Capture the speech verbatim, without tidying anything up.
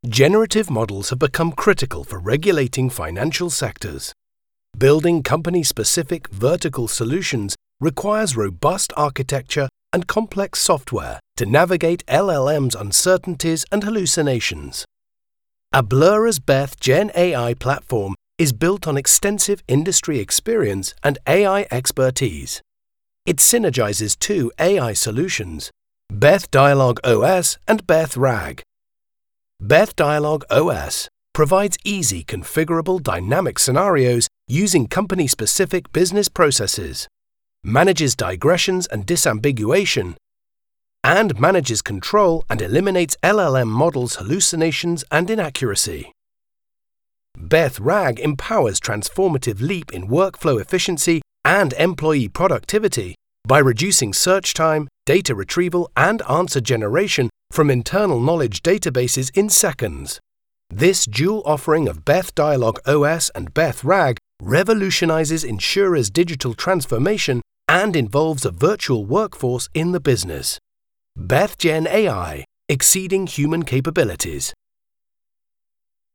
Generative models have become critical for regulating financial sectors. Building company-specific vertical solutions requires robust architecture and complex software to navigate L L M's uncertainties and hallucinations. Ablura's Beth Gen A I platform is built on extensive industry experience and A I expertise. It synergizes two A I solutions, Beth Dialog O S and Beth RAG. Beth Dialog O S provides easy configurable dynamic scenarios using company-specific business processes, manages digressions and disambiguation, and manages control and eliminates L L M models' hallucinations and inaccuracy. Beth RAG empowers transformative leap in workflow efficiency and employee productivity by reducing search time, data retrieval, and answer generation from internal knowledge databases in seconds. This dual offering of Beth Dialog O S and Beth RAG revolutionizes insurers' digital transformation and involves a virtual workforce in the business. Beth Gen A I, exceeding human capabilities.